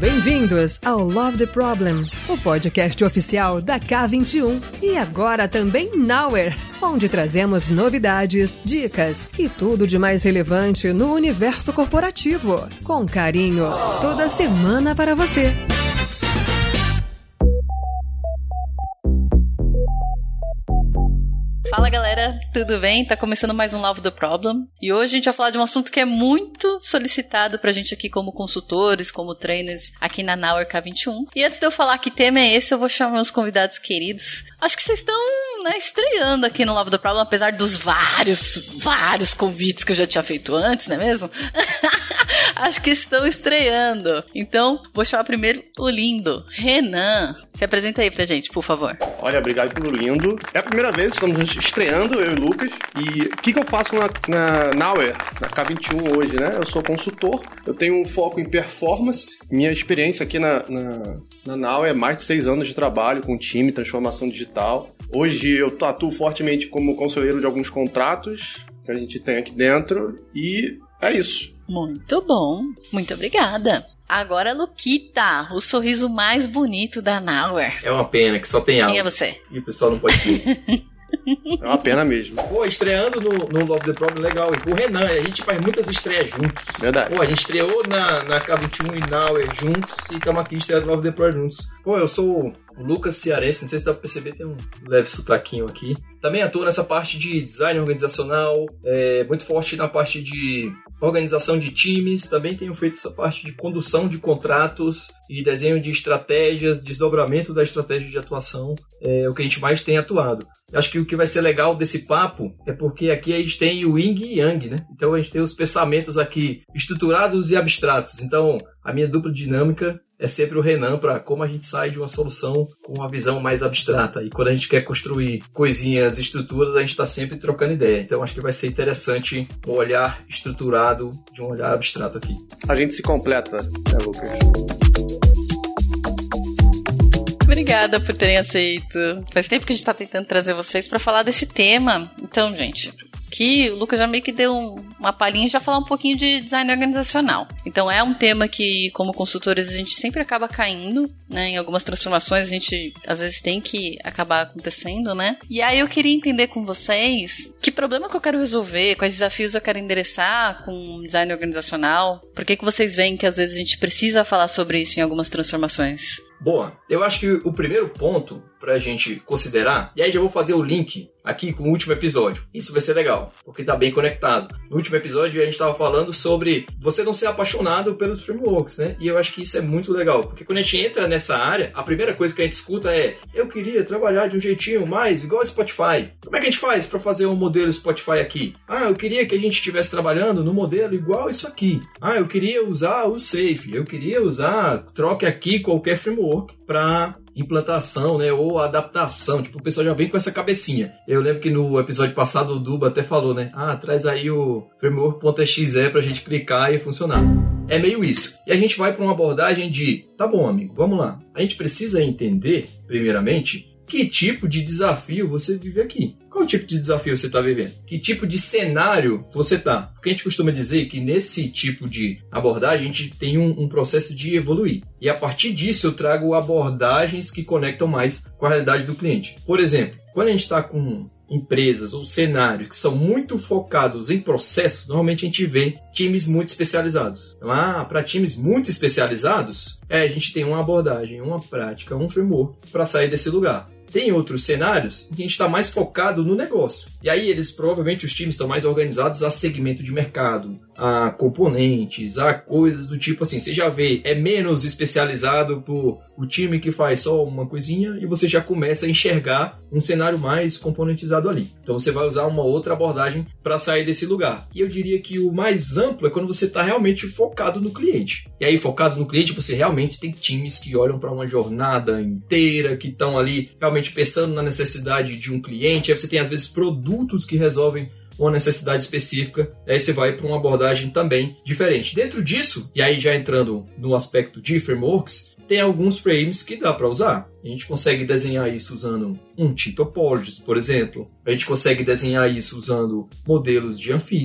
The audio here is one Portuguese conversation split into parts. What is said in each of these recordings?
bem-vindos ao Love the Problem, o podcast oficial da K21 e agora também Nowhere, onde trazemos novidades, dicas e tudo de mais relevante no universo corporativo, com carinho, toda semana para você. Fala galera, tudo bem? Tá começando mais um Love the Problem e hoje a gente vai falar de um assunto que é muito solicitado pra gente aqui como consultores, como trainers aqui na Nowhere K21. E antes de eu falar que tema é esse, eu vou chamar meus convidados queridos. Acho que vocês estão estreando aqui no Love the Problem, apesar dos vários convites que eu já tinha feito antes, não é mesmo? Acho que estão estreando. Então, vou chamar primeiro o lindo Renan. Se apresenta aí pra gente, por favor. Olha, obrigado pelo lindo. É a primeira vez que estamos estreando, eu e o Lucas. E o que eu faço na Nowhere, na K21 hoje, né? Eu sou consultor, eu tenho um foco em performance. Minha experiência aqui na Nowhere é mais de 6 anos de trabalho com time, transformação digital. Hoje eu atuo fortemente como conselheiro de alguns contratos que a gente tem aqui dentro. E é isso. Muito bom, muito obrigada. Agora, Luquita, o sorriso mais bonito da Nowhere. É uma pena que só tem áudio. Quem é você? E o pessoal não pode ver. É uma pena mesmo. Pô, estreando no Love the Problem, legal. E o Renan, a gente faz muitas estreias juntos. Verdade. Pô, a gente estreou na K21 e Nowhere juntos e estamos aqui estreando no Love the Problem juntos. Pô, eu sou o Lucas Cearense, não sei se dá pra perceber, tem um leve sotaquinho aqui. Também atuo nessa parte de design organizacional, muito forte na parte de organização de times. Também tenho feito essa parte de condução de contratos e desenho de estratégias, desdobramento da estratégia de atuação, é o que a gente mais tem atuado. Acho que o que vai ser legal desse papo é porque aqui a gente tem o Yin e Yang, né? Então a gente tem os pensamentos aqui estruturados e abstratos. Então a minha dupla dinâmica é sempre o Renan para como a gente sai de uma solução com uma visão mais abstrata. E quando a gente quer construir coisinhas, estruturas, a gente está sempre trocando ideia. Então acho que vai ser interessante um olhar estruturado de um olhar abstrato aqui. A gente se completa, né, Lucas? Obrigada por terem aceito. Faz tempo que a gente tá tentando trazer vocês para falar desse tema. Então, gente, aqui o Lucas já meio que deu uma palhinha e já falar um pouquinho de design organizacional. Então é um tema que, como consultores, a gente sempre acaba caindo, né? Em algumas transformações a gente, às vezes, tem que acabar acontecendo, né? E aí eu queria entender com vocês que problema que eu quero resolver, quais desafios eu quero endereçar com design organizacional. Por que vocês veem que, às vezes, a gente precisa falar sobre isso em algumas transformações? Boa, eu acho que o primeiro ponto pra gente considerar, e aí já vou fazer o link aqui com o último episódio. Isso vai ser legal, porque tá bem conectado. No último episódio a gente tava falando sobre você não ser apaixonado pelos frameworks, né? E eu acho que isso é muito legal, porque quando a gente entra nessa área, a primeira coisa que a gente escuta é: eu queria trabalhar de um jeitinho mais igual ao Spotify. Como é que a gente faz pra fazer um modelo Spotify aqui? Ah, eu queria que a gente estivesse trabalhando no modelo igual isso aqui. Ah, eu queria usar o Safe. Eu queria usar, troque aqui qualquer framework para implantação, né, ou adaptação. Tipo, o pessoal já vem com essa cabecinha. Eu lembro que no episódio passado o Duba até falou, né? Ah, traz aí o framework.exe pra gente clicar e funcionar. É meio isso. E a gente vai para uma abordagem de, tá bom, amigo, vamos lá. A gente precisa entender, primeiramente, que tipo de desafio você vive aqui. Qual tipo de desafio você está vivendo? Que tipo de cenário você está? Porque a gente costuma dizer que nesse tipo de abordagem a gente tem um processo de evoluir. E a partir disso eu trago abordagens que conectam mais com a realidade do cliente. Por exemplo, quando a gente está com empresas ou cenários que são muito focados em processos, normalmente a gente vê times muito especializados. Então, para times muito especializados, a gente tem uma abordagem, uma prática, um framework para sair desse lugar. Tem outros cenários em que a gente está mais focado no negócio. E aí provavelmente os times estão mais organizados a segmento de mercado, a componentes, a coisas do tipo assim. Você já vê, é menos especializado por o time que faz só uma coisinha e você já começa a enxergar um cenário mais componentizado ali. Então você vai usar uma outra abordagem para sair desse lugar. E eu diria que o mais amplo é quando você está realmente focado no cliente. E aí, focado no cliente, você realmente tem times que olham para uma jornada inteira, que estão ali realmente pensando na necessidade de um cliente. Aí você tem, às vezes, produtos que resolvem uma necessidade específica, aí você vai para uma abordagem também diferente. Dentro disso, e aí já entrando no aspecto de frameworks, tem alguns frames que dá para usar. A gente consegue desenhar isso usando um T-Topologies, por exemplo. A gente consegue desenhar isso usando modelos de Anfix.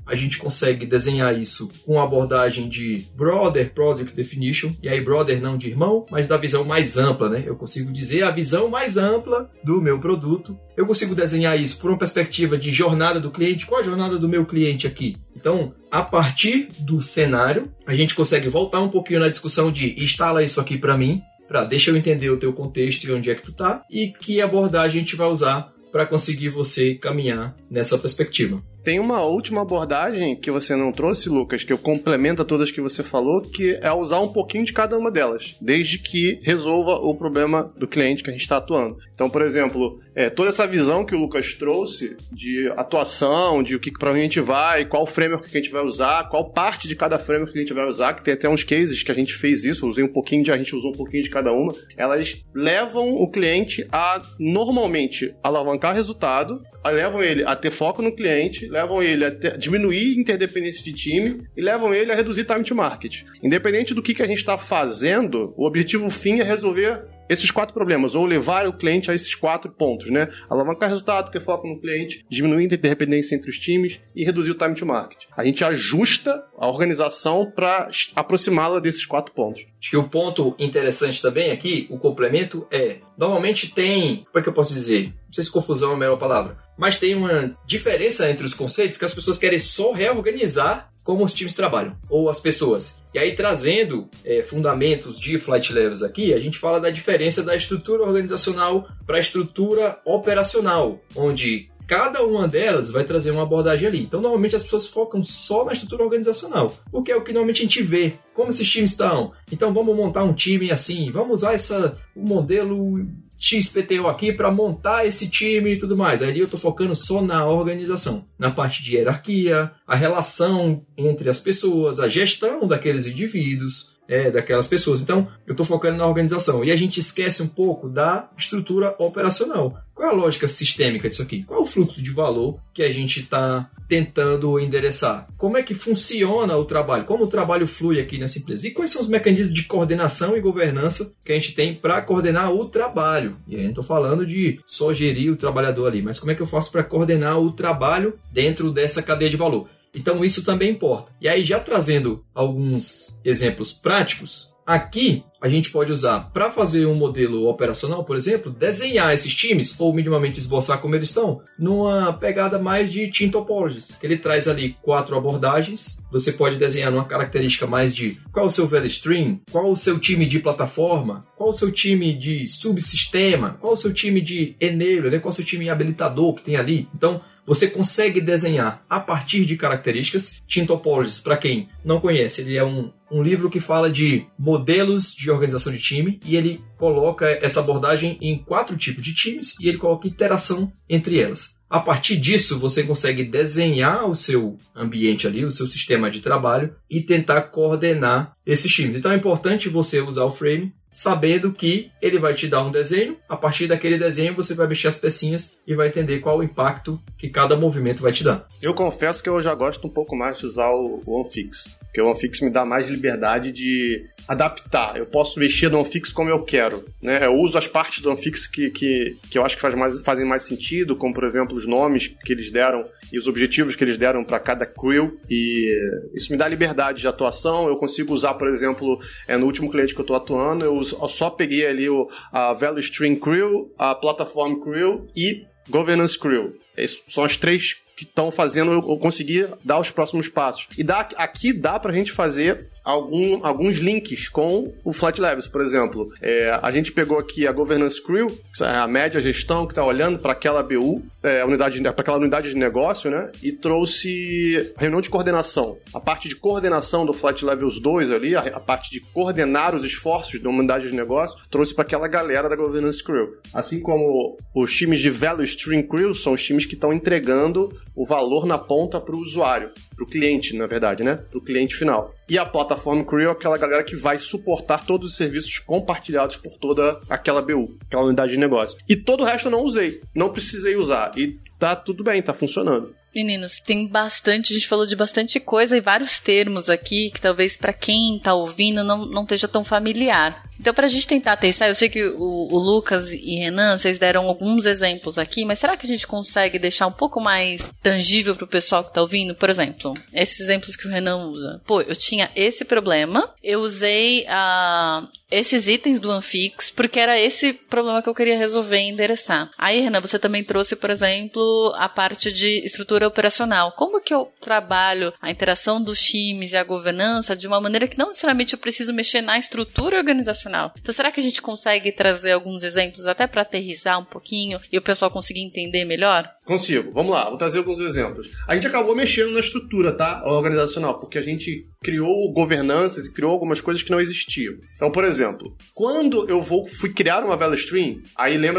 a gente consegue desenhar isso com a abordagem de Broader Product Definition, e aí Broader não de irmão, mas da visão mais ampla, né? Eu consigo dizer a visão mais ampla do meu produto. Eu consigo desenhar isso por uma perspectiva de jornada do cliente. Qual a jornada do meu cliente aqui? Então, a partir do cenário, a gente consegue voltar um pouquinho na discussão de instala isso aqui para mim, deixa eu entender o teu contexto e onde é que tu tá, e que abordagem a gente vai usar para conseguir você caminhar nessa perspectiva. Tem uma última abordagem que você não trouxe, Lucas, que eu complemento a todas que você falou, que é usar um pouquinho de cada uma delas, desde que resolva o problema do cliente que a gente está atuando. Então, por exemplo, toda essa visão que o Lucas trouxe de atuação, de o que para onde a gente vai, qual framework que a gente vai usar, qual parte de cada framework que a gente vai usar, que tem até uns cases que a gente fez isso, a gente usou um pouquinho de cada uma, elas levam o cliente a, normalmente, alavancar resultado, levam ele a ter foco no cliente, levam ele a diminuir interdependência de time e levam ele a reduzir time to market. Independente do que a gente está fazendo, o objetivo fim é resolver esses 4 problemas, ou levar o cliente a esses 4 pontos, né? Alavancar resultado, ter foco no cliente, diminuir a interdependência entre os times e reduzir o time to market. A gente ajusta a organização para aproximá-la desses 4 pontos. Acho que o ponto interessante também aqui, o complemento normalmente tem, como é que eu posso dizer? Não sei se confusão é a melhor palavra, mas tem uma diferença entre os conceitos que as pessoas querem só reorganizar como os times trabalham, ou as pessoas. E aí, trazendo fundamentos de Flight Levels aqui, a gente fala da diferença da estrutura organizacional para a estrutura operacional, onde cada uma delas vai trazer uma abordagem ali. Então, normalmente, as pessoas focam só na estrutura organizacional, porque é o que normalmente a gente vê. Como esses times estão? Então, vamos montar um time assim, vamos usar o modelo XPTO aqui para montar esse time e tudo mais. Aí eu estou focando só na organização, na parte de hierarquia, a relação entre as pessoas, a gestão daqueles indivíduos, daquelas pessoas. Então, eu estou focando na organização. E a gente esquece um pouco da estrutura operacional. Qual é a lógica sistêmica disso aqui? Qual é o fluxo de valor que a gente está tentando endereçar? Como é que funciona o trabalho? Como o trabalho flui aqui nessa empresa? E quais são os mecanismos de coordenação e governança que a gente tem para coordenar o trabalho? E aí não estou falando de só gerir o trabalhador ali, mas como é que eu faço para coordenar o trabalho dentro dessa cadeia de valor? Então isso também importa. E aí já trazendo alguns exemplos práticos, aqui a gente pode usar para fazer um modelo operacional, por exemplo, desenhar esses times ou minimamente esboçar como eles estão numa pegada mais de team topologies, que ele traz ali 4 abordagens. Você pode desenhar numa característica mais de qual é o seu value stream, qual o seu time de plataforma, qual o seu time de subsistema, qual o seu time de enabler, né? Qual o seu time habilitador que tem ali. Então, você consegue desenhar a partir de características. Team Topologies, para quem não conhece, ele é um livro que fala de modelos de organização de time e ele coloca essa abordagem em 4 tipos de times e ele coloca interação entre elas. A partir disso, você consegue desenhar o seu ambiente ali, o seu sistema de trabalho e tentar coordenar esses times. Então é importante você usar o frame sabendo que ele vai te dar um desenho, a partir daquele desenho você vai mexer as pecinhas e vai entender qual o impacto que cada movimento vai te dar. Eu confesso que eu já gosto um pouco mais de usar o OneFix, porque o OneFix me dá mais liberdade de adaptar. Eu posso mexer no OneFix como eu quero, né? Eu uso as partes do OneFix que eu acho que fazem mais sentido, como por exemplo os nomes que eles deram e os objetivos que eles deram para cada crew, e isso me dá liberdade de atuação. Eu consigo usar, por exemplo, no último cliente que eu estou atuando, eu só peguei ali a Value Stream Crew, a Platform Crew e Governance Crew. Esses são as 3 que estão fazendo eu conseguir dar os próximos passos. E aqui dá pra gente fazer alguns links com o Flight Levels, por exemplo. A gente pegou aqui a Governance Crew, a média gestão que está olhando para aquela BU, para aquela unidade de negócio, né? E trouxe reunião de coordenação. A parte de coordenação do Flight Levels 2 ali, a parte de coordenar os esforços da unidade de negócio, trouxe para aquela galera da Governance Crew. Assim como os times de Value Stream Crew são os times que estão entregando o valor na ponta para o usuário, para o cliente, na verdade, né? Para o cliente final. E a Platform Crew é aquela galera que vai suportar todos os serviços compartilhados por toda aquela BU, aquela unidade de negócio. E todo o resto eu não usei, não precisei usar. E tá tudo bem, tá funcionando. Meninos, tem bastante, a gente falou de bastante coisa e vários termos aqui que talvez para quem tá ouvindo não esteja tão familiar. Então, pra gente tentar testar, eu sei que o Lucas e Renan, vocês deram alguns exemplos aqui, mas será que a gente consegue deixar um pouco mais tangível pro pessoal que tá ouvindo? Por exemplo, esses exemplos que o Renan usa. Pô, eu tinha esse problema, eu usei esses itens do Anfix, porque era esse problema que eu queria resolver e endereçar. Aí, Renan, você também trouxe, por exemplo, a parte de estrutura operacional. Como que eu trabalho a interação dos times e a governança de uma maneira que não necessariamente eu preciso mexer na estrutura organizacional? Então, será que a gente consegue trazer alguns exemplos até para aterrissar um pouquinho e o pessoal conseguir entender melhor? Consigo. Vamos lá, vou trazer alguns exemplos. A gente acabou mexendo na estrutura, tá? Organizacional, porque a gente criou governanças e criou algumas coisas que não existiam. Então, por exemplo, quando eu fui criar uma Value Stream, aí lembra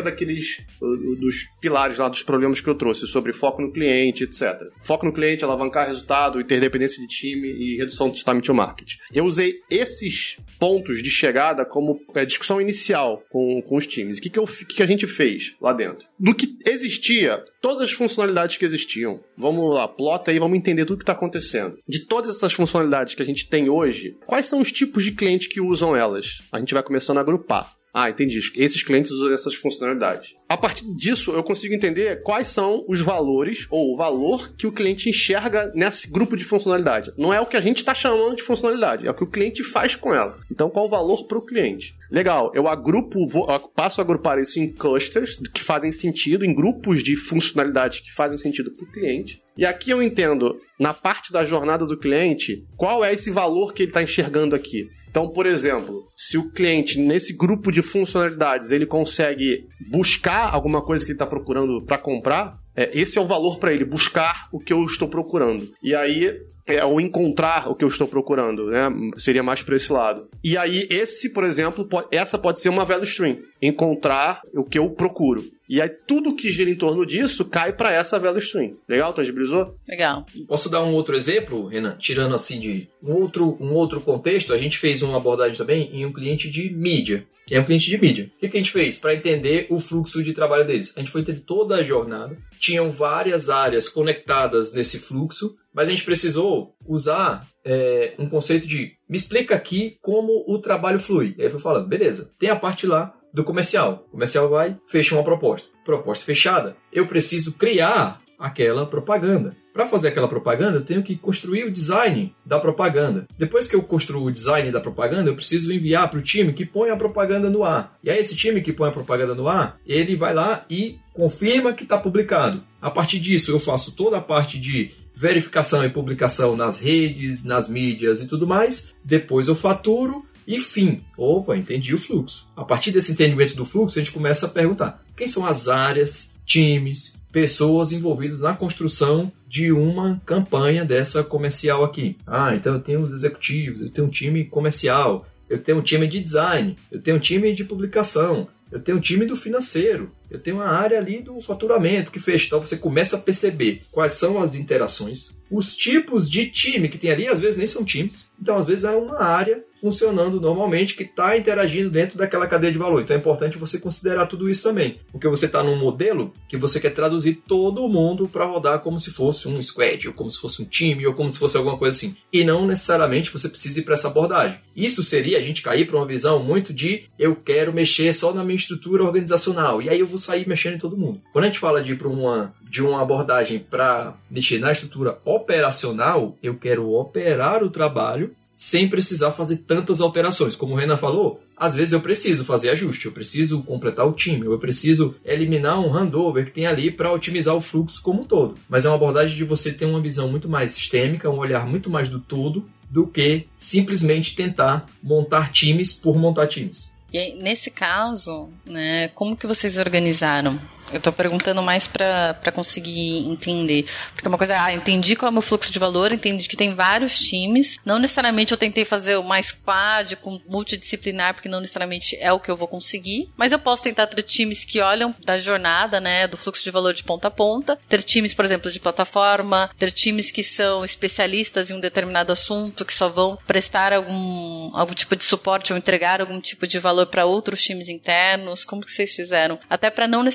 dos pilares lá dos problemas que eu trouxe, sobre foco no cliente, etc. Foco no cliente, alavancar resultado, interdependência de time e redução de time to market. Eu usei esses pontos de chegada como discussão inicial com os times. O que a gente fez lá dentro? Do que existia, todas as funcionalidades que existiam, vamos lá, plota aí, vamos entender tudo que está acontecendo. De todas essas funcionalidades que a gente tem hoje, quais são os tipos de cliente que usam elas? A gente vai começando a agrupar. Ah, entendi. Esses clientes usam essas funcionalidades. A partir disso, eu consigo entender quais são os valores ou o valor que o cliente enxerga nesse grupo de funcionalidade. Não é o que a gente está chamando de funcionalidade, é o que o cliente faz com ela. Então, qual o valor para o cliente? Legal, eu passo a agrupar isso em clusters que fazem sentido, em grupos de funcionalidades que fazem sentido para o cliente. E aqui eu entendo, na parte da jornada do cliente, qual é esse valor que ele está enxergando aqui. Então, por exemplo, se o cliente, nesse grupo de funcionalidades, ele consegue buscar alguma coisa que ele está procurando para comprar, esse é o valor para ele, buscar o que eu estou procurando. E aí, ou encontrar o que eu estou procurando, né? Seria mais para esse lado. E aí, esse, por exemplo, essa pode ser uma value stream. Encontrar o que eu procuro. E aí, tudo que gira em torno disso cai para essa value stream. Legal, tangibilizou? Legal. Posso dar um outro exemplo, Renan? Tirando assim de um outro contexto, a gente fez uma abordagem também em um cliente de mídia. É um cliente de mídia. O que a gente fez para entender o fluxo de trabalho deles? A gente foi entender toda a jornada. Tinham várias áreas conectadas nesse fluxo, mas a gente precisou usar um conceito de me explica aqui como o trabalho flui. E aí foi falando, beleza, tem a parte lá do comercial. O comercial vai, fecha uma proposta. Proposta fechada. Eu preciso criar aquela propaganda. Para fazer aquela propaganda, eu tenho que construir o design da propaganda. Depois que eu construo o design da propaganda, eu preciso enviar para o time que põe a propaganda no ar. E aí esse time que põe a propaganda no ar, ele vai lá e confirma que está publicado. A partir disso, eu faço toda a parte de verificação e publicação nas redes, nas mídias e tudo mais. Depois eu faturo e fim. Opa, entendi o fluxo. A partir desse entendimento do fluxo, a gente começa a perguntar quem são as áreas, times, pessoas envolvidas na construção de uma campanha dessa comercial aqui. Ah, então eu tenho os executivos, eu tenho um time comercial, eu tenho um time de design, eu tenho um time de publicação, eu tenho um time do financeiro, eu tenho uma área ali do faturamento que fecha. Então você começa a perceber quais são as interações, os tipos de time que tem ali, às vezes nem são times. Então, às vezes é uma área funcionando normalmente que está interagindo dentro daquela cadeia de valor. Então é importante você considerar tudo isso também. Porque você está num modelo que você quer traduzir todo mundo para rodar como se fosse um squad, ou como se fosse um time, ou como se fosse alguma coisa assim. E não necessariamente você precisa ir para essa abordagem. Isso seria a gente cair para uma visão muito de eu quero mexer só na minha estrutura organizacional. E aí eu vou sair mexendo em todo mundo. Quando a gente fala de ir para uma abordagem para mexer na estrutura operacional, eu quero operar o trabalho sem precisar fazer tantas alterações. Como o Renan falou, às vezes eu preciso fazer ajuste, eu preciso completar o time, eu preciso eliminar um handover que tem ali para otimizar o fluxo como um todo. Mas é uma abordagem de você ter uma visão muito mais sistêmica, um olhar muito mais do todo, do que simplesmente tentar montar times por montar times. E aí, nesse caso, né, como que vocês organizaram? Eu tô perguntando mais para conseguir entender. Porque uma coisa entendi qual é o meu fluxo de valor, entendi que tem vários times. Não necessariamente eu tentei fazer uma squad com multidisciplinar, porque não necessariamente é o que eu vou conseguir. Mas eu posso tentar ter times que olham da jornada, né, do fluxo de valor de ponta a ponta. Ter times, por exemplo, de plataforma. Ter times que são especialistas em um determinado assunto, que só vão prestar algum tipo de suporte ou entregar algum tipo de valor para outros times internos. Como que vocês fizeram? Até para não necessariamente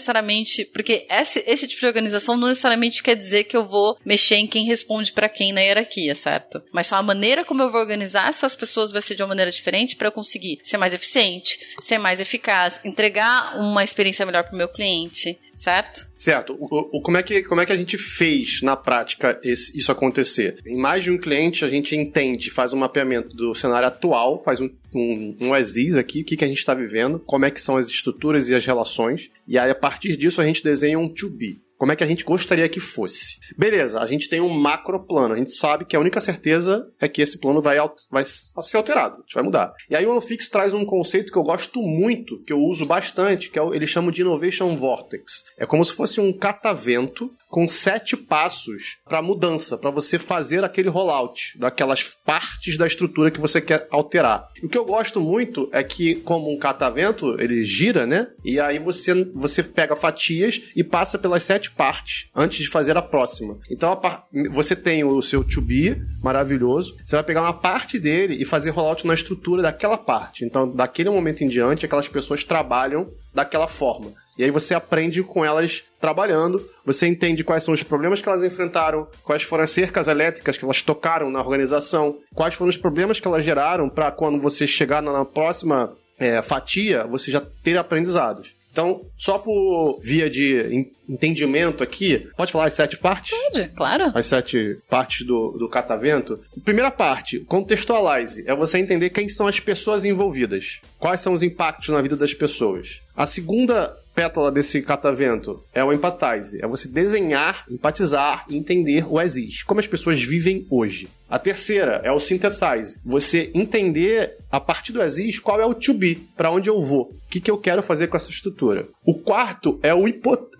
necessariamente... Porque esse tipo de organização não necessariamente quer dizer que eu vou mexer em quem responde pra quem na hierarquia, certo? Mas só a maneira como eu vou organizar essas pessoas vai ser de uma maneira diferente pra eu conseguir ser mais eficiente, ser mais eficaz, entregar uma experiência melhor pro meu cliente, certo? Certo. Como é que a gente fez na prática isso acontecer? Em mais de um cliente, a gente entende, faz um mapeamento do cenário atual, faz um as-is aqui, o que a gente está vivendo, como é que são as estruturas e as relações, e aí a partir disso a gente desenha um to-be. Como é que a gente gostaria que fosse? Beleza, a gente tem um macro plano. A gente sabe que a única certeza é que esse plano vai ser alterado, a gente vai mudar. E aí o OnFix traz um conceito que eu gosto muito, que eu uso bastante, que eles chamam de Innovation Vortex. É como se fosse um catavento com 7 passos para mudança, para você fazer aquele rollout daquelas partes da estrutura que você quer alterar. E o que eu gosto muito é que, como um catavento, ele gira, né? E aí você pega fatias e passa pelas 7 partes antes de fazer a próxima. Então, você tem o seu to-be maravilhoso, você vai pegar uma parte dele e fazer rollout na estrutura daquela parte. Então, daquele momento em diante, aquelas pessoas trabalham daquela forma. E aí você aprende com elas trabalhando, você entende quais são os problemas que elas enfrentaram, quais foram as cercas elétricas que elas tocaram na organização, quais foram os problemas que elas geraram para quando você chegar na próxima fatia, você já ter aprendizados. Então, só por via de entendimento aqui, pode falar as 7 partes? Pode, claro. As 7 partes do catavento. Primeira parte, contextualize. É você entender quem são as pessoas envolvidas. Quais são os impactos na vida das pessoas. A segunda pétala desse catavento é o empathize. É você desenhar, empatizar e entender o as-is. Como as pessoas vivem hoje. A terceira é o synthesize. Você entender, a partir do as-is, qual é o to be, para onde eu vou. O que eu quero fazer com essa estrutura. O quarto é o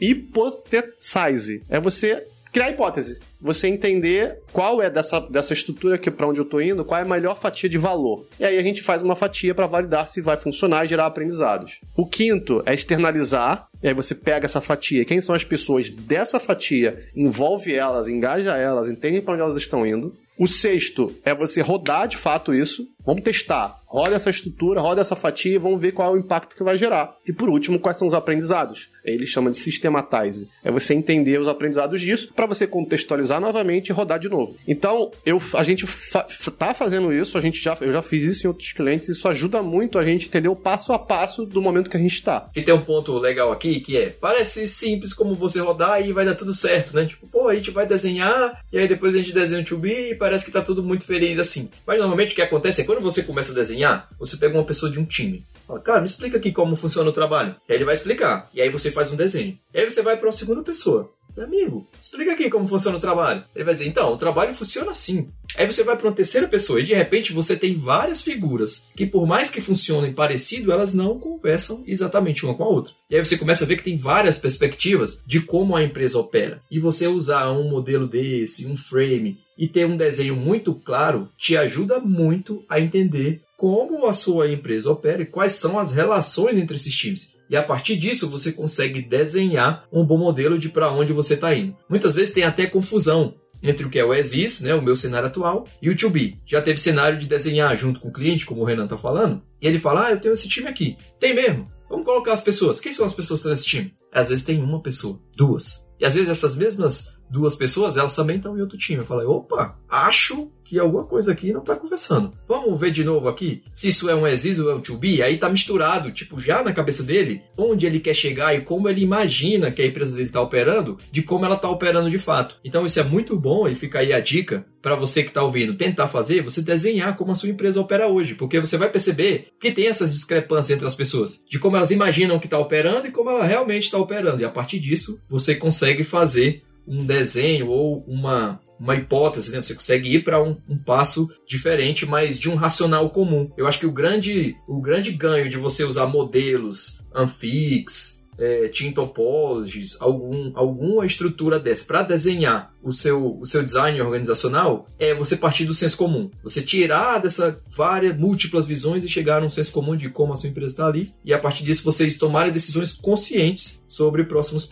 hypothesize. É você criar hipótese. Você entender qual é dessa estrutura aqui para onde eu tô indo, qual é a melhor fatia de valor. E aí a gente faz uma fatia para validar se vai funcionar e gerar aprendizados. O quinto é externalizar. E aí você pega essa fatia. Quem são as pessoas dessa fatia? Envolve elas, engaja elas, entende para onde elas estão indo. O sexto é você rodar de fato isso. Vamos testar. Roda essa estrutura, roda essa fatia e vamos ver qual é o impacto que vai gerar. E por último, quais são os aprendizados? Ele chama de systematize. É você entender os aprendizados disso para você contextualizar novamente e rodar de novo. Então, a gente tá fazendo isso, eu já fiz isso em outros clientes, isso ajuda muito a gente entender o passo a passo do momento que a gente está. E tem um ponto legal aqui que parece simples como você rodar e vai dar tudo certo, né? Tipo, a gente vai desenhar e aí depois a gente desenha o to-be e parece que tá tudo muito feliz assim. Mas normalmente o que acontece é quando você começa a desenhar, você pega uma pessoa de um time. Fala, cara, me explica aqui como funciona o trabalho. E aí ele vai explicar. E aí você faz um desenho. E aí você vai para uma segunda pessoa. Amigo, explica aqui como funciona o trabalho. Ele vai dizer, então, o trabalho funciona assim. Aí você vai para uma terceira pessoa e de repente você tem várias figuras que por mais que funcionem parecido, elas não conversam exatamente uma com a outra. E aí você começa a ver que tem várias perspectivas de como a empresa opera. E você usar um modelo desse, um frame, e ter um desenho muito claro, te ajuda muito a entender como a sua empresa opera e quais são as relações entre esses times. E a partir disso, você consegue desenhar um bom modelo de para onde você está indo. Muitas vezes tem até confusão entre o que é o as-is, né, o meu cenário atual, e o to-be. Já teve cenário de desenhar junto com o cliente, como o Renan está falando, e ele fala, eu tenho esse time aqui. Tem mesmo? Vamos colocar as pessoas. Quem são as pessoas que estão nesse time? Às vezes tem uma pessoa, 2. E às vezes essas mesmas 2 pessoas, elas também estão em outro time. Eu falei, opa, acho que alguma coisa aqui não está conversando. Vamos ver de novo aqui se isso é um as-is ou é um to-be. Aí tá misturado, tipo, já na cabeça dele, onde ele quer chegar e como ele imagina que a empresa dele está operando, de como ela está operando de fato. Então isso é muito bom e fica aí a dica para você que está ouvindo tentar fazer, você desenhar como a sua empresa opera hoje, porque você vai perceber que tem essas discrepâncias entre as pessoas, de como elas imaginam que está operando e como ela realmente está operando. E a partir disso, você consegue fazer um desenho ou uma hipótese, né? Você consegue ir para um passo diferente, mas de um racional comum. Eu acho que o grande ganho de você usar modelos, Anfix, Team Topologies, alguma estrutura dessa para desenhar o seu design organizacional é você partir do senso comum. Você tirar dessas múltiplas visões e chegar num senso comum de como a sua empresa está ali e a partir disso vocês tomarem decisões conscientes sobre próximos passos.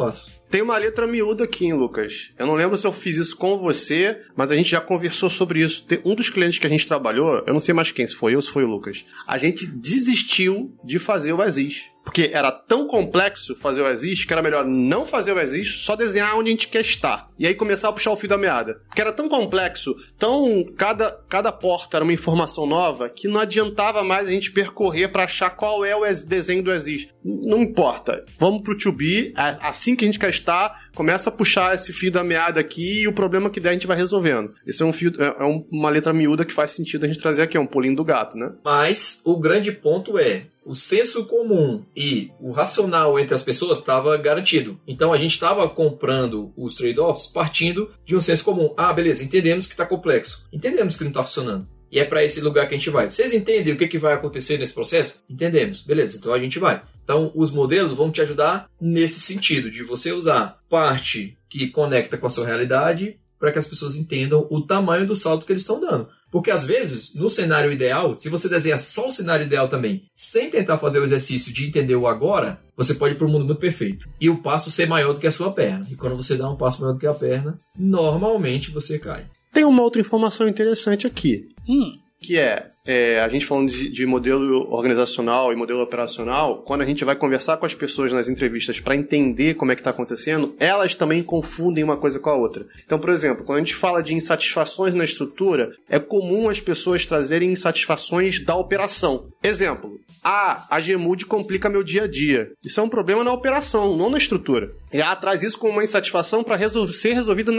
Tem uma letra miúda aqui, hein, Lucas? Eu não lembro se eu fiz isso com você, mas a gente já conversou sobre isso. Tem um dos clientes que a gente trabalhou, eu não sei mais quem, se foi eu ou se foi o Lucas, a gente desistiu de fazer o ASIS. Porque era tão complexo fazer o ASIS que era melhor não fazer o ASIS, só desenhar onde a gente quer estar. E aí começar a puxar o fio da meada. Porque era tão complexo, cada porta era uma informação nova, que não adiantava mais a gente percorrer para achar qual é o desenho do ASIS. Não importa. Vamos pro to be, assim que a gente quer estar, começa a puxar esse fio da meada aqui e o problema que der a gente vai resolvendo. Esse é uma letra miúda que faz sentido a gente trazer aqui, é um pulinho do gato, né? Mas o grande ponto é, o senso comum e o racional entre as pessoas estava garantido. Então a gente estava comprando os trade-offs partindo de um senso comum. Ah, beleza, entendemos que está complexo. Entendemos que não está funcionando. E é para esse lugar que a gente vai. Vocês entendem o que vai acontecer nesse processo? Entendemos. Beleza, então a gente vai. Então os modelos vão te ajudar nesse sentido, de você usar parte que conecta com a sua realidade para que as pessoas entendam o tamanho do salto que eles estão dando. Porque, às vezes, no cenário ideal, se você desenhar só o cenário ideal também, sem tentar fazer o exercício de entender o agora, você pode ir para um mundo muito perfeito. E o passo ser maior do que a sua perna. E quando você dá um passo maior do que a perna, normalmente você cai. Tem uma outra informação interessante aqui. Que a gente falando de modelo organizacional e modelo operacional, quando a gente vai conversar com as pessoas nas entrevistas para entender como é que está acontecendo, elas também confundem uma coisa com a outra. Então, por exemplo, quando a gente fala de insatisfações na estrutura, é comum as pessoas trazerem insatisfações da operação. Exemplo, a Gmood complica meu dia a dia. Isso é um problema na operação, não na estrutura. E traz isso como uma insatisfação para ser resolvida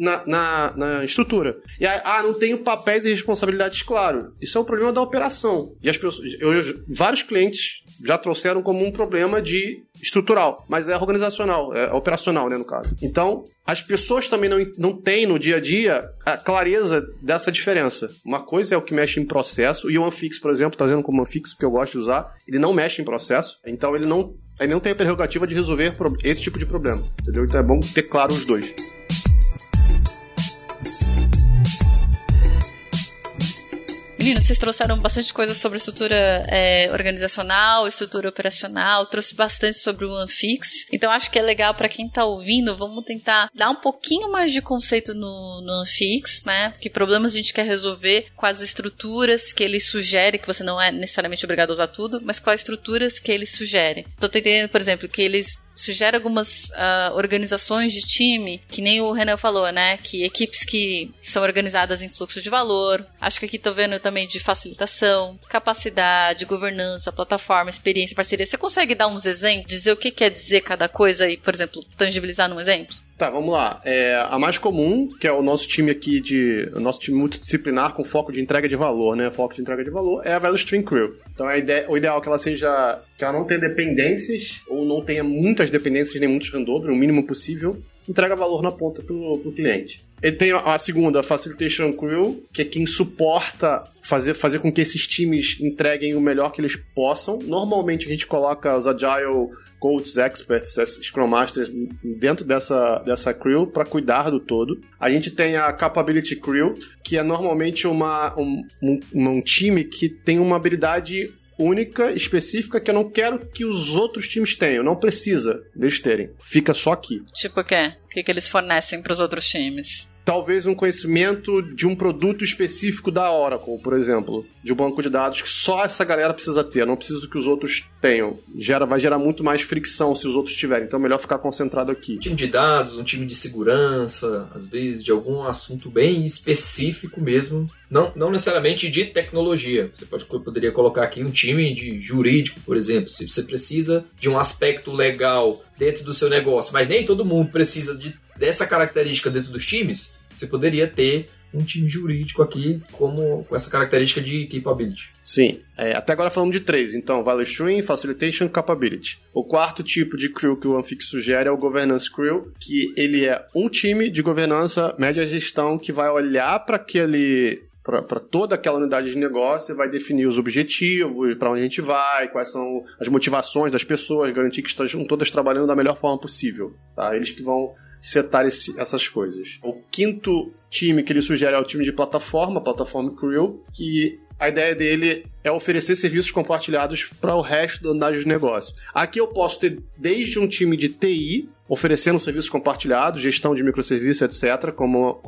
na estrutura. E não tenho papéis e responsabilidades claros. Isso é um problema da operação. E as pessoas, vários clientes já trouxeram como um problema de estrutural, mas é organizacional, é operacional, né, no caso. Então, as pessoas também não têm no dia a dia a clareza dessa diferença. Uma coisa é o que mexe em processo, e o OneFix, por exemplo, trazendo como OneFix, que eu gosto de usar, ele não mexe em processo, então ele não tem a prerrogativa de resolver esse tipo de problema, entendeu? Então é bom ter claro os dois. Meninos, vocês trouxeram bastante coisa sobre estrutura organizacional, estrutura operacional, trouxe bastante sobre o OneFix. Então acho que é legal para quem tá ouvindo, vamos tentar dar um pouquinho mais de conceito no OneFix, né? Que problemas a gente quer resolver com as estruturas que ele sugere, que você não é necessariamente obrigado a usar tudo, mas quais estruturas que ele sugere. Tô entendendo, por exemplo, que eles sugere algumas organizações de time, que nem o Renan falou, né? Que equipes que são organizadas em fluxo de valor. Acho que aqui tô vendo também de facilitação, capacidade, governança, plataforma, experiência, parceria. Você consegue dar uns exemplos, dizer o que quer dizer cada coisa e, por exemplo, tangibilizar num exemplo? Tá, vamos lá. A mais comum, que é o nosso time aqui o nosso time multidisciplinar com foco de entrega de valor, né? Foco de entrega de valor é a Value Stream Crew. Então o ideal é que ela não tenha dependências, ou não tenha muitas dependências, nem muitos handover, o mínimo possível. Entrega valor na ponta pro cliente. Ele tem a segunda, a Facilitation Crew, que é quem suporta fazer com que esses times entreguem o melhor que eles possam. Normalmente a gente coloca os Agile Coaches, Experts, Scrum Masters dentro dessa crew para cuidar do todo. A gente tem a Capability Crew, que é normalmente um time que tem uma habilidade única, específica, que eu não quero que os outros times tenham. Não precisa deles terem. Fica só aqui. Tipo o quê? O que eles fornecem para os outros times? Talvez um conhecimento de um produto específico da Oracle, por exemplo, de um banco de dados que só essa galera precisa ter, não precisa que os outros tenham. Vai gerar muito mais fricção se os outros tiverem, então é melhor ficar concentrado aqui. Um time de dados, um time de segurança, às vezes de algum assunto bem específico mesmo, não necessariamente de tecnologia. Você poderia colocar aqui um time de jurídico, por exemplo, se você precisa de um aspecto legal dentro do seu negócio, mas nem todo mundo precisa dessa característica dentro dos times, você poderia ter um time jurídico aqui com essa característica de capability. Sim. Até agora falamos de 3. Então, Value Stream, Facilitation e Capability. O quarto tipo de crew que o OneFix sugere é o Governance Crew, que ele é um time de governança, média gestão, que vai olhar para toda aquela unidade de negócio e vai definir os objetivos, para onde a gente vai, quais são as motivações das pessoas, garantir que estão todas trabalhando da melhor forma possível. Tá? Eles que vão setar essas coisas. O quinto time que ele sugere é o time de plataforma Creo, que a ideia dele é oferecer serviços compartilhados para o resto da unidade de negócio. Aqui eu posso ter desde um time de TI, oferecendo serviços compartilhados, gestão de microserviços, etc., como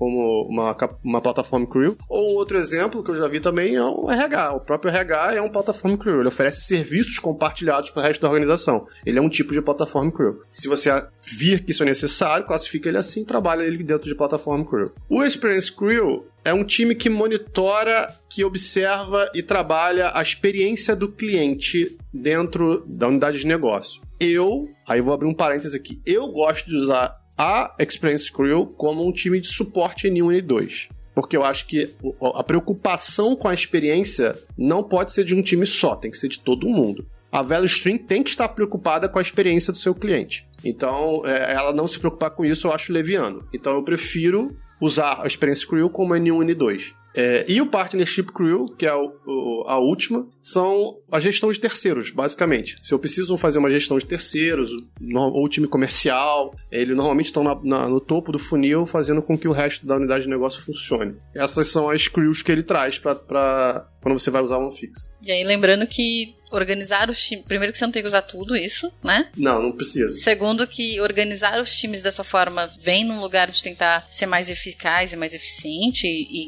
uma plataforma Creo. Ou um outro exemplo que eu já vi também é o RH. O próprio RH é uma plataforma Creo. Ele oferece serviços compartilhados para o resto da organização. Ele é um tipo de plataforma Creo. Se você vir que isso é necessário, classifica ele assim e trabalha ele dentro de plataforma Creo. O Experience Creo é um time que monitora, que observa e trabalha a experiência do cliente dentro da unidade de negócio. Aí vou abrir um parênteses aqui, eu gosto de usar a Experience Creo como um time de suporte N1 e N2. Porque eu acho que a preocupação com a experiência não pode ser de um time só, tem que ser de todo mundo. A Value Stream tem que estar preocupada com a experiência do seu cliente. Então, ela não se preocupar com isso, eu acho leviano. Então, eu prefiro usar a Experience Creo como N1 e N2. E o Partnership Creo, que é a última, são a gestão de terceiros, basicamente. Se eu preciso fazer uma gestão de terceiros, ou time comercial, eles normalmente estão no topo do funil, fazendo com que o resto da unidade de negócio funcione. Essas são as Crews que ele traz para quando você vai usar o OneFix. E aí, lembrando que organizar os times... Primeiro que você não tem que usar tudo isso, né? Não precisa. Segundo que organizar os times dessa forma vem num lugar de tentar ser mais eficaz e mais eficiente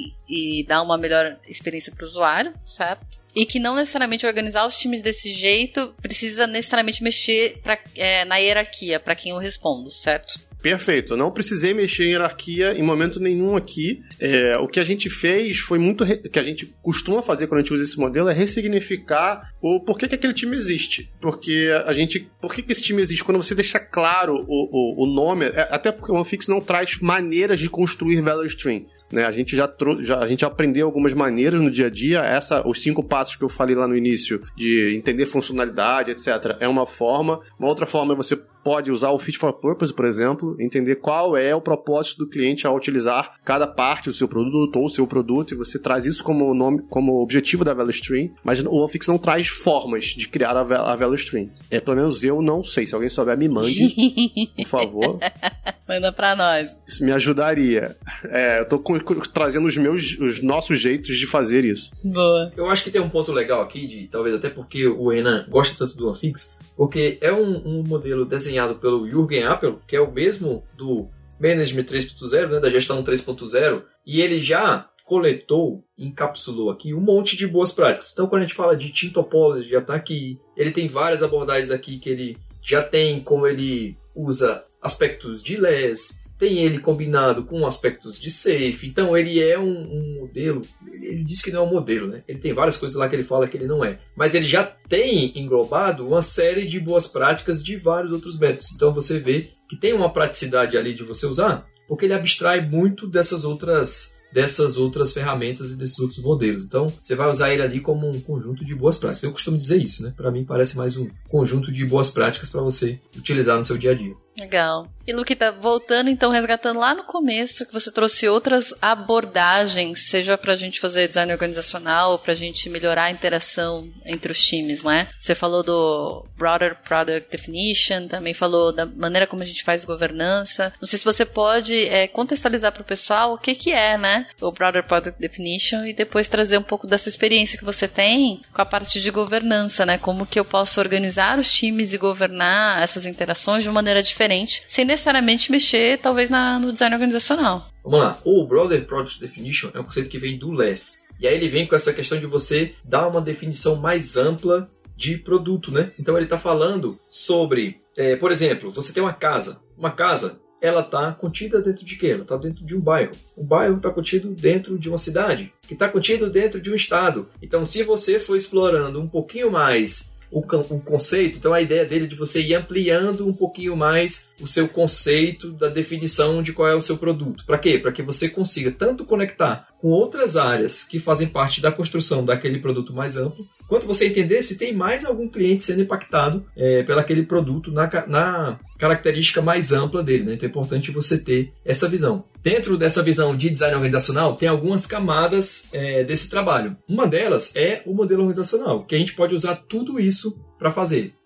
e dar uma melhor experiência para o usuário, certo? E que não necessariamente organizar os times desse jeito precisa necessariamente mexer na hierarquia, para quem eu respondo, certo? Perfeito, eu não precisei mexer em hierarquia em momento nenhum aqui. O que a gente fez foi muito... O que a gente costuma fazer quando a gente usa esse modelo é ressignificar o porquê que aquele time existe. Por que esse time existe? Quando você deixa claro o nome... Até porque o OneFix não traz maneiras de construir Value Stream. Né? A gente já aprendeu algumas maneiras no dia a dia. Os 5 passos que eu falei lá no início, de entender funcionalidade, etc., é uma forma. Uma outra forma é você pode usar o Fit for Purpose, por exemplo, entender qual é o propósito do cliente ao utilizar cada parte do seu produto ou o seu produto, e você traz isso como objetivo da Value Stream, mas o OneFix não traz formas de criar a Value Stream. Pelo menos eu não sei. Se alguém souber, me mande, por favor. Manda pra nós. Isso me ajudaria. Eu tô trazendo os nossos jeitos de fazer isso. Boa. Eu acho que tem um ponto legal aqui, talvez até porque o Renan gosta tanto do OneFix, porque é um modelo desenhado pelo Jürgen Appel, que é o mesmo do Management 3.0, né, da gestão 3.0, e ele já coletou, encapsulou aqui um monte de boas práticas. Então, quando a gente fala de Team Topology, já está aqui. Ele tem várias abordagens aqui que ele já tem, como ele usa aspectos de LES, tem ele combinado com aspectos de Safe. Então, ele é um modelo. Ele diz que não é um modelo, né? Ele tem várias coisas lá que ele fala que ele não é. Mas ele já tem englobado uma série de boas práticas de vários outros métodos. Então, você vê que tem uma praticidade ali de você usar, porque ele abstrai muito dessas outras ferramentas e desses outros modelos. Então, você vai usar ele ali como um conjunto de boas práticas. Eu costumo dizer isso, né? Para mim, parece mais um conjunto de boas práticas para você utilizar no seu dia a dia. Legal. E, Luquita, voltando, então, resgatando lá no começo, que você trouxe outras abordagens, seja pra gente fazer design organizacional, ou pra gente melhorar a interação entre os times, não é? Você falou do Broader Product Definition, também falou da maneira como a gente faz governança. Não sei se você pode contextualizar pro pessoal o que é, né? O Broader Product Definition, e depois trazer um pouco dessa experiência que você tem com a parte de governança, né? Como que eu posso organizar os times e governar essas interações de uma maneira diferente, sem necessariamente mexer, talvez, no design organizacional. Vamos lá. O Broader Product Definition é um conceito que vem do LES. E aí ele vem com essa questão de você dar uma definição mais ampla de produto, né? Então ele está falando sobre, por exemplo, você tem uma casa. Uma casa, ela está contida dentro de quê? Ela está dentro de um bairro. Um bairro está contido dentro de uma cidade, que está contido dentro de um estado. Então, se você for explorando um pouquinho mais o conceito, então a ideia dele é de você ir ampliando um pouquinho mais o seu conceito da definição de qual é o seu produto. Para quê? Para que você consiga tanto conectar com outras áreas que fazem parte da construção daquele produto mais amplo, quanto você entender se tem mais algum cliente sendo impactado pelo aquele produto na característica mais ampla dele, né? Então é importante você ter essa visão. Dentro dessa visão de design organizacional, tem algumas camadas desse trabalho. Uma delas é o modelo organizacional, que a gente pode usar tudo isso para fazer.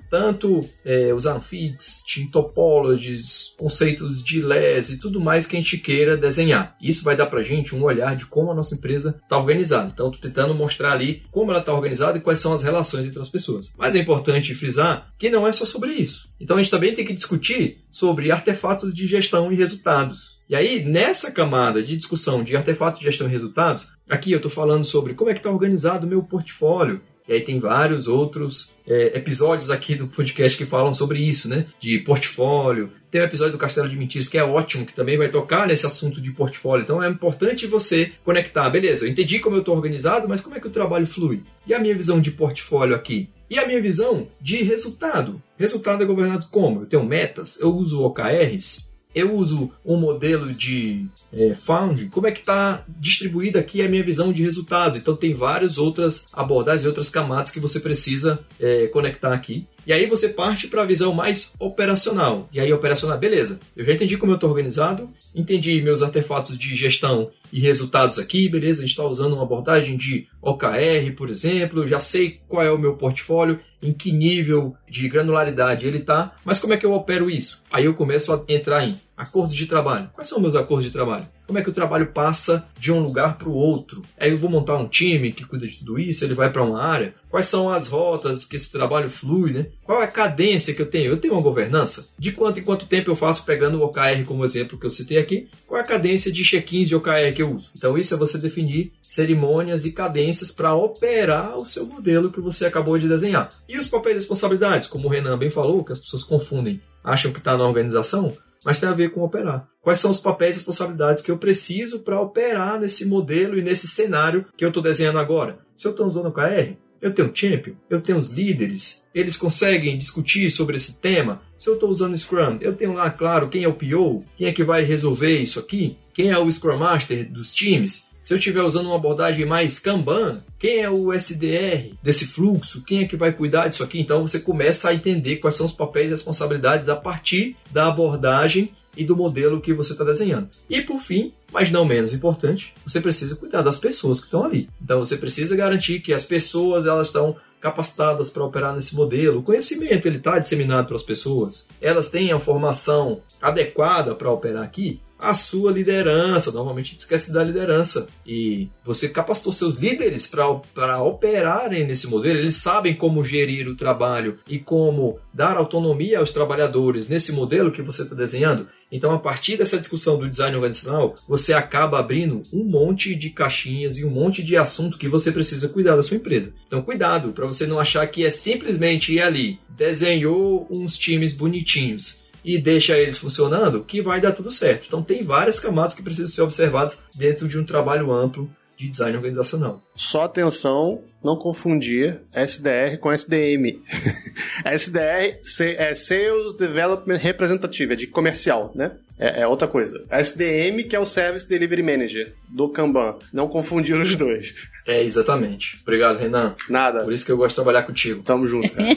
tanto os unfix, team topologies, conceitos de LES e tudo mais que a gente queira desenhar. Isso vai dar pra gente um olhar de como a nossa empresa está organizada. Então, estou tentando mostrar ali como ela está organizada e quais são as relações entre as pessoas. Mas é importante frisar que não é só sobre isso. Então, a gente também tem que discutir sobre artefatos de gestão e resultados. E aí, nessa camada de discussão de artefatos de gestão e resultados, aqui eu estou falando sobre como é que está organizado o meu portfólio. E aí tem vários outros episódios aqui do podcast que falam sobre isso, né? De portfólio. Tem o episódio do Castelo de Mentiras, que é ótimo, que também vai tocar nesse assunto de portfólio. Então é importante você conectar. Beleza, eu entendi como eu estou organizado, mas como é que o trabalho flui? E a minha visão de portfólio aqui? E a minha visão de resultado? Resultado é governado como? Eu tenho metas, eu uso OKRs, eu uso um modelo de founding. Como é que está distribuída aqui a minha visão de resultados? Então tem várias outras abordagens e outras camadas que você precisa conectar aqui. E aí você parte para a visão mais operacional. E aí operacional, beleza, eu já entendi como eu estou organizado, entendi meus artefatos de gestão e resultados aqui, beleza, a gente está usando uma abordagem de OKR, por exemplo, eu já sei qual é o meu portfólio, em que nível de granularidade ele está, mas como é que eu opero isso? Aí eu começo a entrar em acordos de trabalho. Quais são meus acordos de trabalho? Como é que o trabalho passa de um lugar para o outro? Aí eu vou montar um time que cuida de tudo isso, ele vai para uma área. Quais são as rotas que esse trabalho flui, né? Qual é a cadência que eu tenho? Eu tenho uma governança? De quanto em quanto tempo eu faço, pegando o OKR como exemplo que eu citei aqui? Qual é a cadência de check-ins de OKR que eu uso? Então isso é você definir cerimônias e cadências para operar o seu modelo que você acabou de desenhar. E os papéis e responsabilidades, como o Renan bem falou, que as pessoas confundem, acham que está na organização, mas tem a ver com operar. Quais são os papéis e responsabilidades que eu preciso para operar nesse modelo e nesse cenário que eu estou desenhando agora? Se eu estou usando OKR, eu tenho um champion, eu tenho os líderes, eles conseguem discutir sobre esse tema. Se eu estou usando Scrum, eu tenho lá, claro, quem é o PO, quem é que vai resolver isso aqui, quem é o Scrum Master dos times. Se eu estiver usando uma abordagem mais Kanban, quem é o SDR desse fluxo, quem é que vai cuidar disso aqui? Então você começa a entender quais são os papéis e responsabilidades a partir da abordagem e do modelo que você está desenhando. E por fim, mas não menos importante, você precisa cuidar das pessoas que estão ali. Então você precisa garantir que as pessoas elas estão capacitadas para operar nesse modelo. O conhecimento ele está disseminado para as pessoas. Elas têm a formação adequada para operar aqui. A sua liderança, normalmente a gente esquece da liderança. E você capacitou seus líderes para operarem nesse modelo. Eles sabem como gerir o trabalho e como dar autonomia aos trabalhadores nesse modelo que você está desenhando. Então, a partir dessa discussão do design organizacional, você acaba abrindo um monte de caixinhas e um monte de assunto que você precisa cuidar da sua empresa. Então, cuidado para você não achar que é simplesmente ir ali, desenhou uns times bonitinhos e deixa eles funcionando, que vai dar tudo certo. Então, tem várias camadas que precisam ser observadas dentro de um trabalho amplo de design organizacional. Só atenção, não confundir SDR com SDM. SDR é Sales Development Representative, é de comercial, né? É outra coisa. SDM, que é o Service Delivery Manager do Kanban. Não confundir os dois. É, exatamente. Obrigado, Renan. Nada. Por isso que eu gosto de trabalhar contigo. Tamo junto, cara.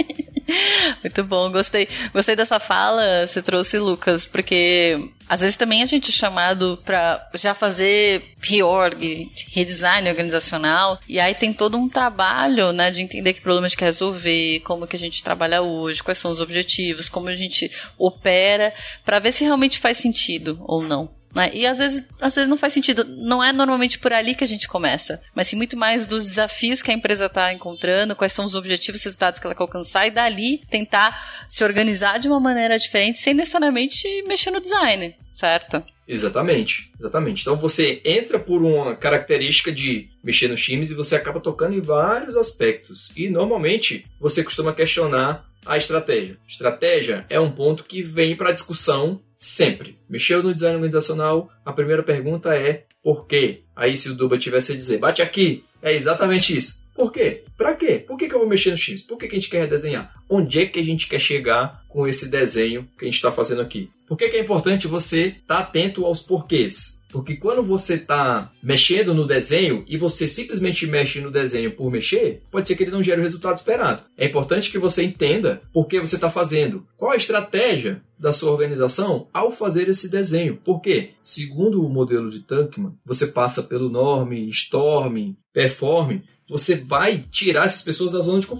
Muito bom, gostei dessa fala, você trouxe, Lucas, porque às vezes também a gente é chamado para já fazer reorg, redesign organizacional, e aí tem todo um trabalho, né, de entender que problema a gente quer resolver, como que a gente trabalha hoje, quais são os objetivos, como a gente opera, para ver se realmente faz sentido ou não. E às vezes não faz sentido. Não é normalmente por ali que a gente começa, mas sim muito mais dos desafios que a empresa está encontrando, quais são os objetivos e resultados que ela quer alcançar, e dali tentar se organizar de uma maneira diferente sem necessariamente mexer no design, certo? Exatamente. Então você entra por uma característica de mexer nos times e você acaba tocando em vários aspectos. E normalmente você costuma questionar a estratégia. Estratégia é um ponto que vem para a discussão sempre. Mexeu no design organizacional, a primeira pergunta é por quê? Aí se o Duba tivesse a dizer, bate aqui, é exatamente isso. Por quê? Pra quê? Por que eu vou mexer no X? Por que a gente quer desenhar? Onde é que a gente quer chegar com esse desenho que a gente está fazendo aqui? Por que é importante você estar atento aos porquês? Porque quando você está mexendo no desenho e você simplesmente mexe no desenho por mexer, pode ser que ele não gere o resultado esperado. É importante que você entenda por que você está fazendo. Qual a estratégia da sua organização ao fazer esse desenho? Por quê? Segundo o modelo de Tunkman, você passa pelo Norm, Storm, Perform, você vai tirar essas pessoas da zona de conforto.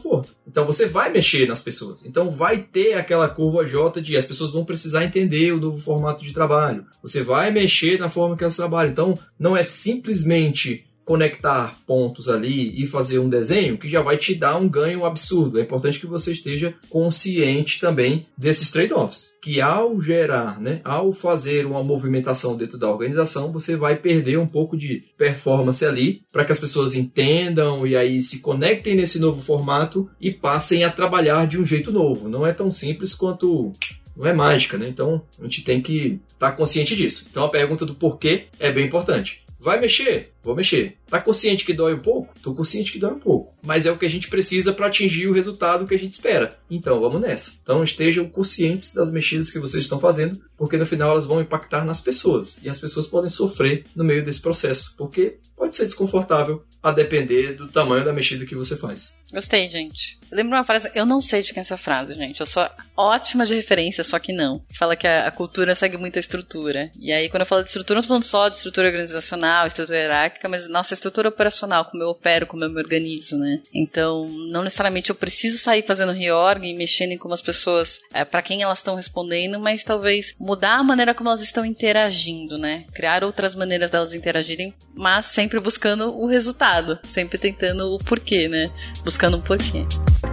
Então você vai mexer nas pessoas. Então vai ter aquela curva J de as pessoas vão precisar entender o novo formato de trabalho. Você vai mexer na forma que elas trabalham. Então não é simplesmente conectar pontos ali e fazer um desenho que já vai te dar um ganho absurdo. É importante que você esteja consciente também desses trade-offs. Que ao gerar, né, ao fazer uma movimentação dentro da organização, você vai perder um pouco de performance ali para que as pessoas entendam e aí se conectem nesse novo formato e passem a trabalhar de um jeito novo. Não é tão simples quanto... Não é mágica, né? Então a gente tem que estar consciente disso. Então a pergunta do porquê é bem importante. Vai mexer? Vou mexer. Tá consciente que dói um pouco? Tô consciente que dói um pouco. Mas é o que a gente precisa para atingir o resultado que a gente espera. Então vamos nessa. Então estejam conscientes das mexidas que vocês estão fazendo, porque no final elas vão impactar nas pessoas. E as pessoas podem sofrer no meio desse processo, porque pode ser desconfortável a depender do tamanho da mexida que você faz. Gostei, gente. Lembra uma frase? Eu não sei de quem é essa frase, gente. Eu sou ótima de referência, só que não. Fala que a cultura segue muito a estrutura. E aí, quando eu falo de estrutura, não tô falando só de estrutura organizacional, estrutura hierárquica, mas nossa estrutura operacional, como eu opero, como eu me organizo, né? Então, não necessariamente eu preciso sair fazendo reorg e mexendo em como as pessoas, para quem elas estão respondendo, mas talvez mudar a maneira como elas estão interagindo, né? Criar outras maneiras delas interagirem, mas sempre buscando o resultado, sempre tentando o porquê, né? Buscando um porquê.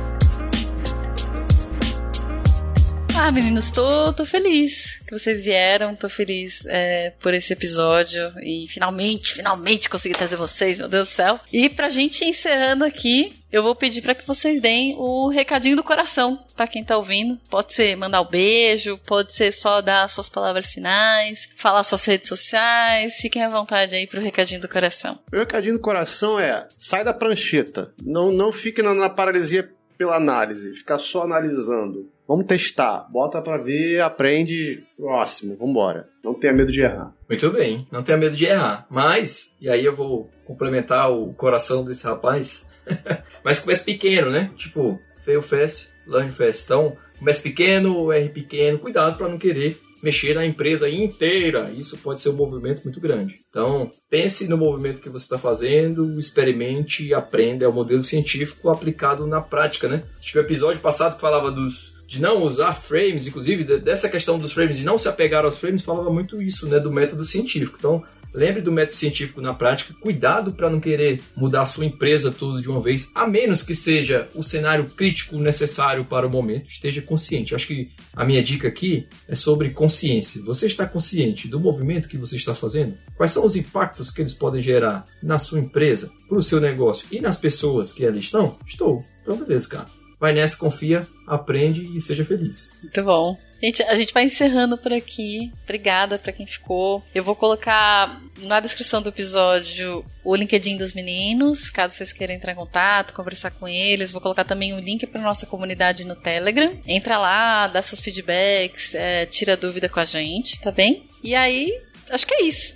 Ah, meninos, tô feliz que vocês vieram, tô feliz por esse episódio e finalmente consegui trazer vocês, meu Deus do céu. E pra gente encerrando aqui, eu vou pedir pra que vocês deem o recadinho do coração pra quem tá ouvindo. Pode ser mandar um beijo, pode ser só dar suas palavras finais, falar suas redes sociais, fiquem à vontade aí pro recadinho do coração. O recadinho do coração é, sai da prancheta, não fique na paralisia pela análise, ficar só analisando. Vamos testar, bota pra ver, aprende, próximo, vambora. Não tenha medo de errar. Muito bem, não tenha medo de errar. Mas, e aí eu vou complementar o coração desse rapaz, mas comece pequeno, né? Tipo, fail fast, learn fast. Então, comece pequeno, erre pequeno, cuidado pra não querer mexer na empresa inteira. Isso pode ser um movimento muito grande. Então, pense no movimento que você está fazendo, experimente e aprenda. É o modelo científico aplicado na prática, né? Acho que o episódio passado falava de não usar frames, inclusive dessa questão dos frames, de não se apegar aos frames, falava muito isso, né, do método científico. Então, lembre do método científico na prática, cuidado para não querer mudar a sua empresa tudo de uma vez, a menos que seja o cenário crítico necessário para o momento, esteja consciente. Eu acho que a minha dica aqui é sobre consciência. Você está consciente do movimento que você está fazendo? Quais são os impactos que eles podem gerar na sua empresa, para o seu negócio e nas pessoas que ali estão? Estou. Então, beleza, cara. Vai nessa, confia, aprende e seja feliz. Muito bom. Gente, a gente vai encerrando por aqui. Obrigada pra quem ficou. Eu vou colocar na descrição do episódio o LinkedIn dos meninos, caso vocês queiram entrar em contato, conversar com eles. Vou colocar também o link pra nossa comunidade no Telegram. Entra lá, dá seus feedbacks, tira dúvida com a gente, tá bem? E aí, acho que é isso.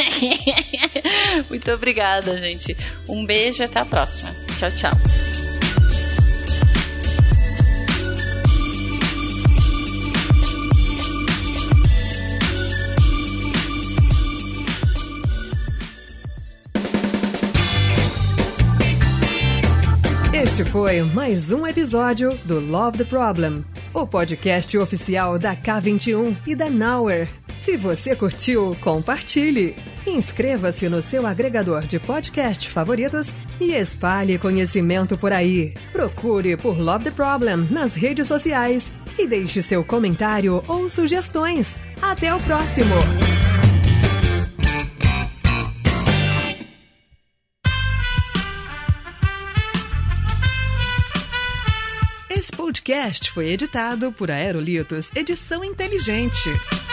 Muito obrigada, gente. Um beijo e até a próxima. Tchau, tchau. Este foi mais um episódio do Love the Problem, o podcast oficial da K21 e da Nowhere. Se você curtiu, compartilhe. Inscreva-se no seu agregador de podcast favoritos e espalhe conhecimento por aí. Procure por Love the Problem nas redes sociais e deixe seu comentário ou sugestões. Até o próximo! Esse podcast foi editado por Aerolitos Edição Inteligente.